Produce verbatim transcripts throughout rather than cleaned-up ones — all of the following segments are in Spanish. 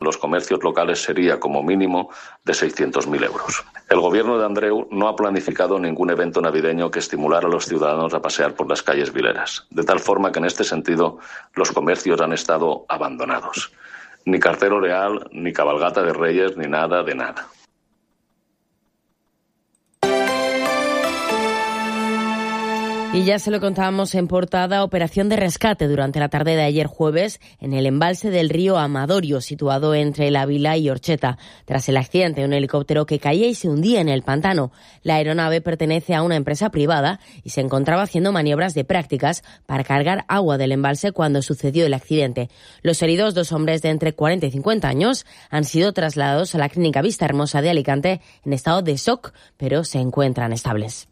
los comercios locales sería, como mínimo, de seiscientos mil euros. El gobierno de Andreu no ha planificado ningún evento navideño que estimulara a los ciudadanos a pasear por las calles vileras, de tal forma que en este sentido los comercios han estado abandonados. Ni cartero real, ni cabalgata de Reyes, ni nada de nada. Y ya se lo contábamos en portada, operación de rescate durante la tarde de ayer jueves en el embalse del río Amadorio, situado entre el Ávila y Orcheta. Tras el accidente, un helicóptero que caía y se hundía en el pantano. La aeronave pertenece a una empresa privada y se encontraba haciendo maniobras de prácticas para cargar agua del embalse cuando sucedió el accidente. Los heridos, dos hombres de entre cuarenta y cincuenta años, han sido trasladados a la Clínica Vista Hermosa de Alicante en estado de shock, pero se encuentran estables.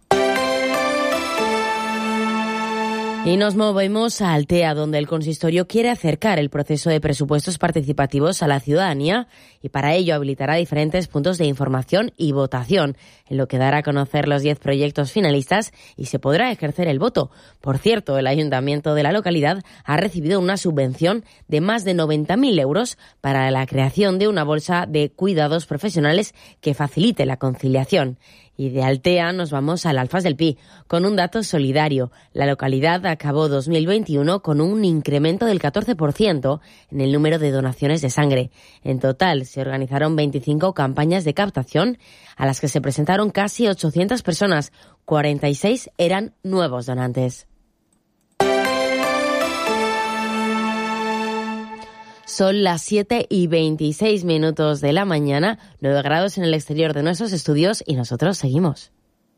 Y nos movemos a Altea, donde el consistorio quiere acercar el proceso de presupuestos participativos a la ciudadanía y para ello habilitará diferentes puntos de información y votación, en lo que dará a conocer los diez proyectos finalistas y se podrá ejercer el voto. Por cierto, el ayuntamiento de la localidad ha recibido una subvención de más de noventa mil euros para la creación de una bolsa de cuidados profesionales que facilite la conciliación. Y de Altea nos vamos al Alfás del Pi, con un dato solidario. La localidad acabó dos mil veintiuno con un incremento del catorce por ciento en el número de donaciones de sangre. En total, se organizaron veinticinco campañas de captación a las que se presentaron casi ochocientas personas. cuarenta y seis eran nuevos donantes. Son las siete y veintiséis minutos de la mañana, nueve grados en el exterior de nuestros estudios y nosotros seguimos.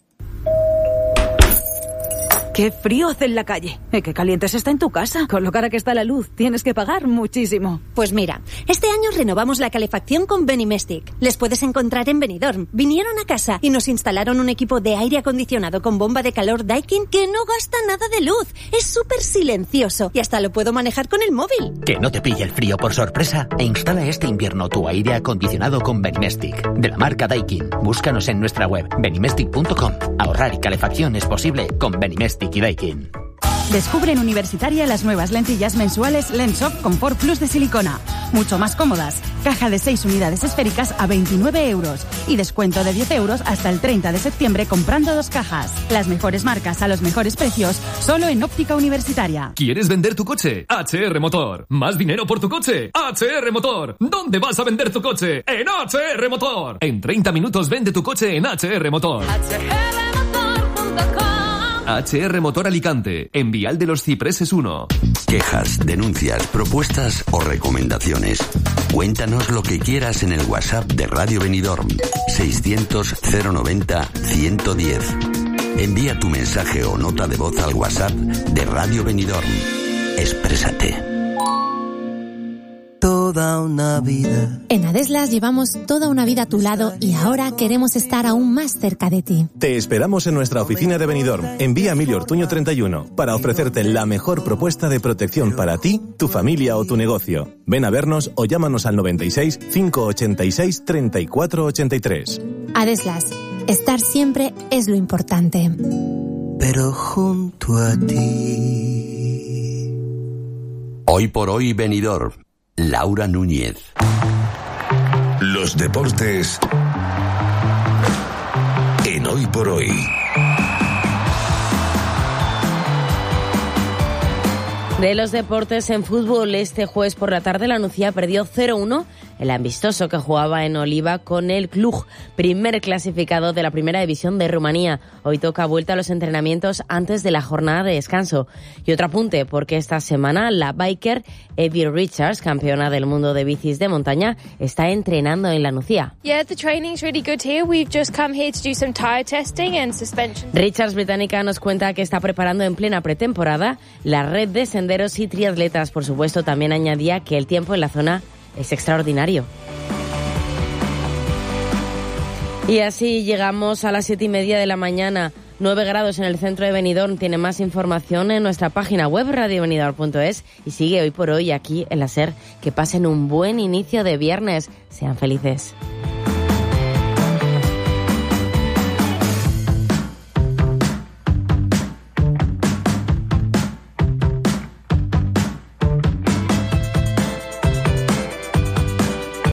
¡Qué frío hace en la calle! ¿Y qué caliente se está en tu casa? Con lo cara que está la luz, tienes que pagar muchísimo. Pues mira, este año renovamos la calefacción con Benimestic. Les puedes encontrar en Benidorm. Vinieron a casa y nos instalaron un equipo de aire acondicionado con bomba de calor Daikin que no gasta nada de luz. Es súper silencioso y hasta lo puedo manejar con el móvil. Que no te pille el frío por sorpresa e instala este invierno tu aire acondicionado con Benimestic, de la marca Daikin. Búscanos en nuestra web benimestic punto com. Ahorrar y calefacción es posible con Benimestic y Daikin. Descubre en Universitaria las nuevas lentillas mensuales Lensoft Comfort Plus de silicona. Mucho más cómodas. Caja de seis unidades esféricas a veintinueve euros. Y descuento de diez euros hasta el treinta de septiembre comprando dos cajas. Las mejores marcas a los mejores precios, solo en Óptica Universitaria. ¿Quieres vender tu coche? H R Motor. ¿Más dinero por tu coche? H R Motor. ¿Dónde vas a vender tu coche? En H R Motor. En treinta minutos vende tu coche en H R Motor. H R motor punto com. H R Motor Alicante, en Vial de los Cipreses uno. Quejas, denuncias, propuestas o recomendaciones. Cuéntanos lo que quieras en el WhatsApp de Radio Benidorm seiscientos cero noventa ciento diez. Envía tu mensaje o nota de voz al WhatsApp de Radio Benidorm. Exprésate. Toda una vida. En Adeslas llevamos toda una vida a tu lado y ahora queremos estar aún más cerca de ti. Te esperamos en nuestra oficina de Benidorm, en Vía Emilio Ortuño treinta y uno, para ofrecerte la mejor propuesta de protección para ti, tu familia o tu negocio. Ven a vernos o llámanos al noventa y seis, cinco ochenta y seis, treinta y cuatro ochenta y tres. Adeslas, estar siempre es lo importante. Pero junto a ti. Hoy por hoy Benidorm. Laura Núñez. Los deportes en Hoy por Hoy. De los deportes en fútbol, este jueves por la tarde la Nucía perdió cero uno el amistoso que jugaba en Oliva con el Cluj, primer clasificado de la primera división de Rumanía. Hoy toca vuelta a los entrenamientos antes de la jornada de descanso. Y otro apunte, porque esta semana la biker Evie Richards, campeona del mundo de bicis de montaña, está entrenando en la Nucía. Yeah, the training's really good here. We've just come here to do some tire testing and suspension. Richards, británica, nos cuenta que está preparando en plena pretemporada la red de senderos y triatletas. Por supuesto, también añadía que el tiempo en la zona es extraordinario. Y así llegamos a las siete y media de la mañana. nueve grados en el centro de Benidorm. Tiene más información en nuestra página web radio benidorm punto es y sigue Hoy por Hoy aquí en la SER. Que pasen un buen inicio de viernes. Sean felices.